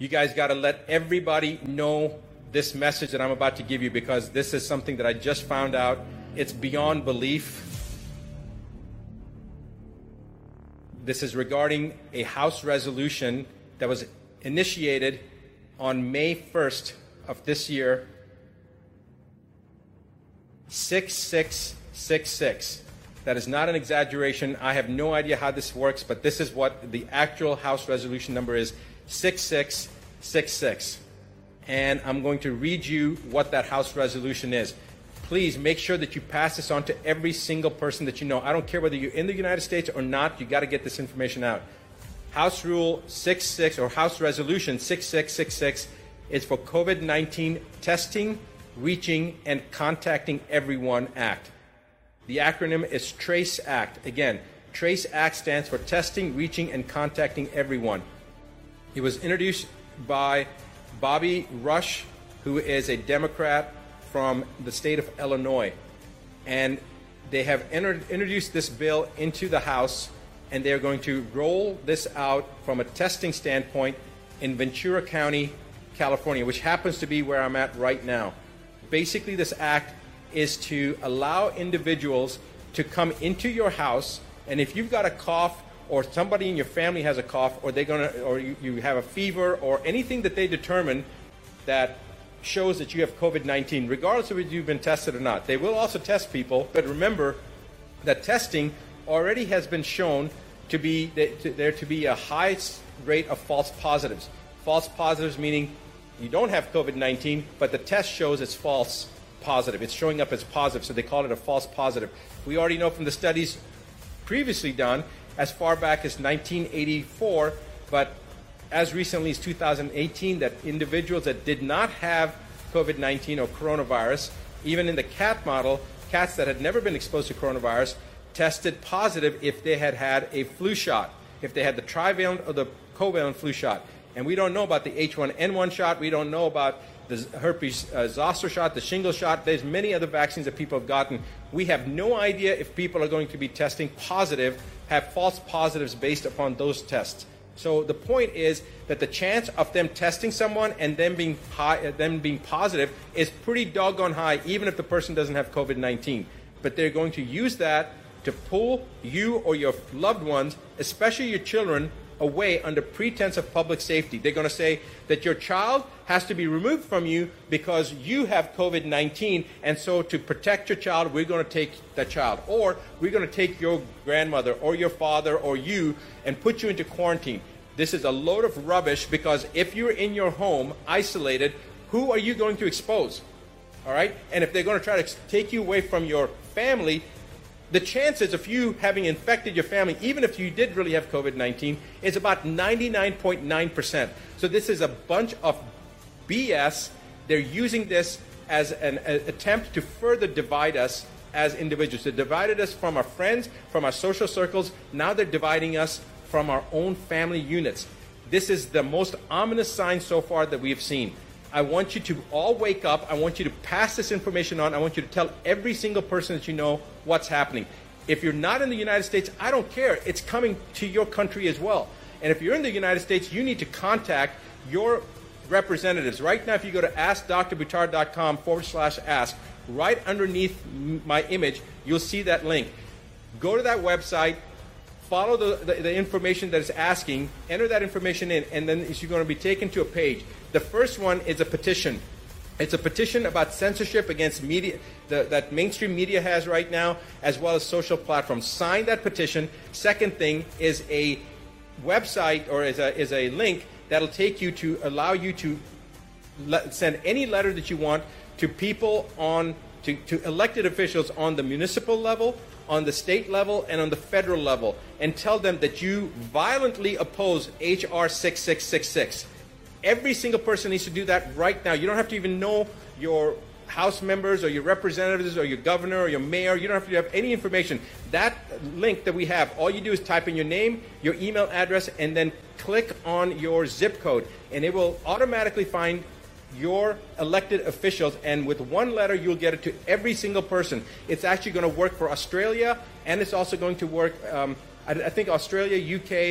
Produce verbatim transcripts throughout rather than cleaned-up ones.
You guys got to let everybody know this message that I'm about to give you, because this is something that I just found out. It's beyond belief. This is regarding a House resolution that was initiated on May first of this year, six six six six. That is not an exaggeration. I have no idea how this works, but this is what the actual House resolution number is, six six six six. And I'm going to read you what that House resolution is. Please make sure that you pass this on to every single person that you know. I don't care whether you're in the United States or not, you got to get this information out. House Rule sixty-six, or House Resolution six six six six, is for COVID nineteen Testing, Reaching, and Contacting Everyone Act. The acronym is TRACE Act. Again, TRACE Act stands for Testing, Reaching, and Contacting Everyone. It was introduced by Bobby Rush, who is a Democrat from the state of Illinois. And they have entered, introduced this bill into the House, and they're going to roll this out from a testing standpoint in Ventura County, California, which happens to be where I'm at right now. Basically, this act is to allow individuals to come into your house, and if you've got a cough, or somebody in your family has a cough, or they're gonna, or you, you have a fever, or anything that they determine that shows that you have COVID nineteen, regardless of if you've been tested or not. They will also test people, but remember that testing already has been shown to be there to be a high rate of false positives. False positives meaning you don't have COVID nineteen, but the test shows it's false positive. It's showing up as positive, so they call it a false positive. We already know from the studies previously done as far back as nineteen eighty-four, but as recently as two thousand eighteen, that individuals that did not have COVID nineteen or coronavirus, even in the cat model, cats that had never been exposed to coronavirus, tested positive if they had had a flu shot, if they had the trivalent or the covalent flu shot. And we don't know about the H one N one shot. We don't know about the herpes uh, zoster shot, the shingle shot. There's many other vaccines that people have gotten. We have no idea if people are going to be testing positive, have false positives based upon those tests. So the point is that the chance of them testing someone and them being high, uh, them being positive is pretty doggone high, even if the person doesn't have COVID nineteen. But they're going to use that to pull you or your loved ones, especially your children, away under pretense of public safety. They're going to say that your child has to be removed from you because you have COVID nineteen, and so to protect your child, we're going to take that child. Or we're going to take your grandmother or your father or you and put you into quarantine. This is a load of rubbish, because if you're in your home, isolated, who are you going to expose? All right? And if they're going to try to take you away from your family, the chances of you having infected your family, even if you did really have COVID nineteen, is about ninety-nine point nine percent. So this is a bunch of B S. They're using this as an a, attempt to further divide us as individuals. They divided us from our friends, from our social circles. Now they're dividing us from our own family units. This is the most ominous sign so far that we've seen. I want you to all wake up. I want you to pass this information on. I want you to tell every single person that you know what's happening. If you're not in the United States, I don't care. It's coming to your country as well. And if you're in the United States, you need to contact your representatives. Right now, if you go to ask dr buttar dot com forward slash ask, right underneath my image, you'll see that link. Go to that website, follow the, the, the information that it's asking, enter that information in, and then you're going to be taken to a page. The first one is a petition. It's a petition about censorship against media the, that mainstream media has right now, as well as social platforms. Sign that petition. Second thing is a website, or is a, is a link that'll take you to allow you to let, send any letter that you want to people on, to, to elected officials on the municipal level, on the state level, and on the federal level, and tell them that you violently oppose H R six six six six. Every single person needs to do that right now. You don't have to even know your House members or your representatives or your governor or your mayor. You don't have to have any information. That link that we have, all you do is type in your name, your email address, and then click on your zip code, and it will automatically find your elected officials, and with one letter you'll get it to every single person. It's actually going to work for Australia, and it's also going to work, um, I, I think Australia, U K,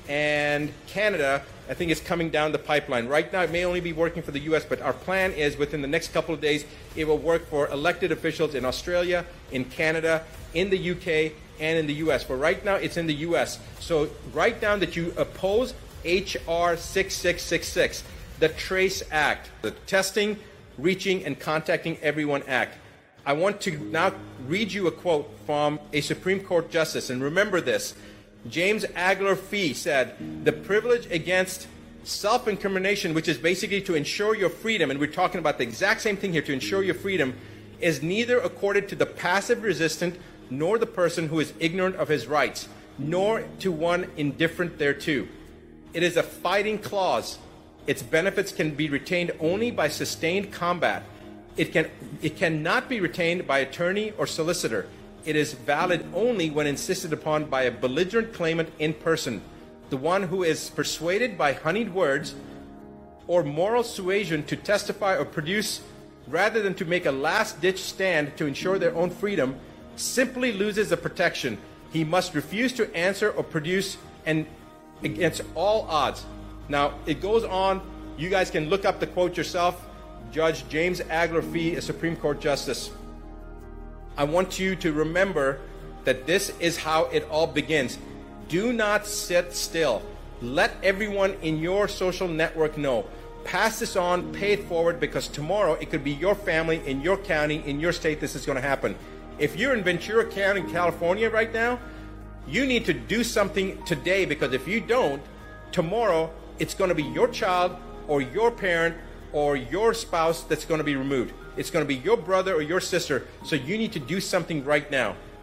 and Canada, I think, is coming down the pipeline. Right now, it may only be working for the U S, but our plan is within the next couple of days, it will work for elected officials in Australia, in Canada, in the U K, and in the U S. But right now, it's in the U S. So write down that you oppose H R sixty-six sixty-six, the TRACE Act, the Testing, Reaching, and Contacting Everyone Act. I want to now read you a quote from a Supreme Court justice, and remember this. James Agler Fee said, the privilege against self-incrimination, which is basically to ensure your freedom, and we're talking about the exact same thing here, to ensure your freedom, is neither accorded to the passive resistant nor the person who is ignorant of his rights, nor to one indifferent thereto. It is a fighting clause. Its benefits can be retained only by sustained combat. It can, it cannot be retained by attorney or solicitor. It is valid only when insisted upon by a belligerent claimant in person, the one who is persuaded by honeyed words or moral suasion to testify or produce, rather than to make a last-ditch stand to ensure their own freedom, simply loses the protection. He must refuse to answer or produce, and against all odds. Now, it goes on. You guys can look up the quote yourself. Judge James Agler Fee, a Supreme Court Justice. I want you to remember that this is how it all begins. Do not sit still. Let everyone in your social network know. Pass this on, pay it forward, because tomorrow it could be your family, in your county, in your state, this is going to happen. If you're in Ventura County, California right now, you need to do something today, because if you don't, tomorrow it's going to be your child or your parent or your spouse that's going to be removed. It's going to be your brother or your sister, so you need to do something right now.